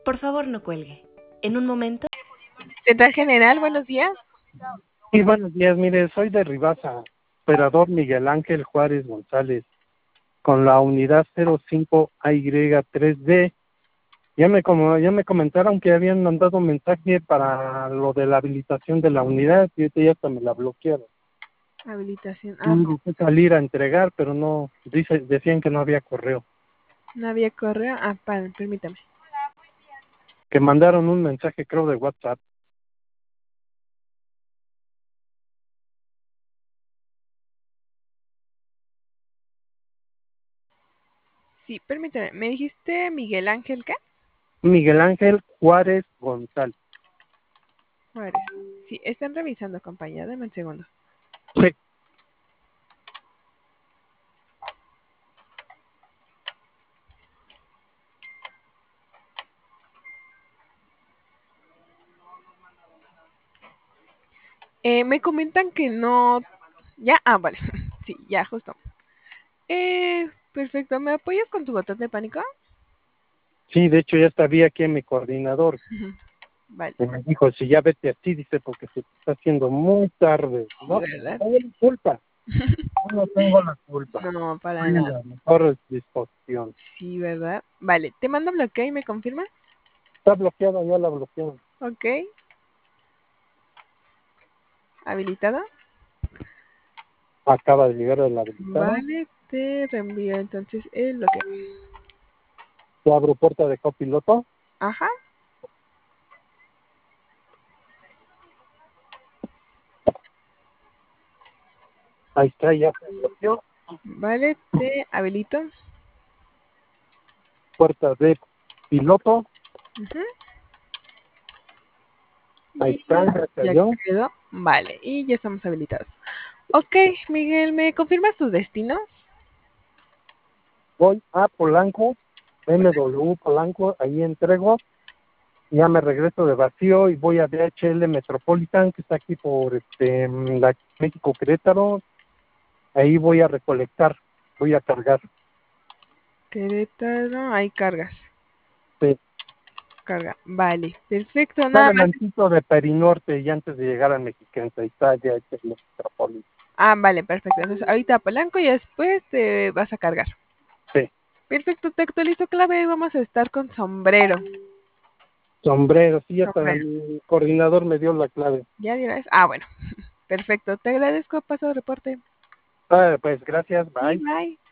Por favor, no cuelgue. En un momento. Central General, buenos días. Sí, buenos días. Mire, soy de Ribasa, operador Miguel Ángel Juárez González, con la unidad 05AY3D. Ya me comentaron que habían mandado un mensaje para lo de la habilitación de la unidad y ahorita ya hasta me la bloquearon. Habilitación. Tengo que salir a entregar, pero no, decían que no había correo. No había correo. Permítame. Que mandaron un mensaje, creo, de WhatsApp. Sí, permítame. ¿Me dijiste Miguel Ángel qué? Miguel Ángel Juárez González. Juárez. Sí, están revisando, compañía. Dame un segundo. Sí. Me comentan que no... Ya, vale. Sí, ya, justo. Perfecto. ¿Me apoyas con tu botón de pánico? Sí, de hecho ya sabía que mi coordinador Vale. me dijo, si ya vete así, dice, porque se te está haciendo muy tarde. Sí, No, ¿verdad? no tengo la culpa. No tengo la culpa. No, para Estoy en nada. la mejor disposición. Sí, ¿verdad? Vale, te mando bloqueo y me confirmas. Está bloqueada, ya la bloquearon. Ok. Habilitada. Acaba de llegar de la habilitada. Vale, te reenvío entonces el bloqueo. Te abro puerta de copiloto. Ajá. Ahí está, ya se bloqueó. Vale, te habilito. Puerta de piloto. Ahí está, ya Ya cayó. quedó. Vale, y ya estamos habilitados. Ok, Miguel, ¿me confirmas tus destinos? Voy a Polanco, MW Polanco, ahí entrego. Ya me regreso de vacío y voy a DHL Metropolitan, que está aquí por la México Querétaro. Ahí voy a recolectar, voy a cargar. Querétaro, ahí cargas. Sí. Carga. Vale, perfecto. Está Nada más. adelantito de Perinorte y antes de llegar a Mexiquense, ahí está DHL Metropolitan. Vale, perfecto. Entonces, ahorita a Polanco y después te vas a cargar. Sí. Perfecto, te actualizo clave y vamos a estar con sombrero. Sombrero, sí, hasta Sombrero. mi coordinador me dio la clave. ¿Ya de una vez? Bueno. Perfecto, te agradezco. Paso de reporte. Pues gracias, Sí, bye. bye.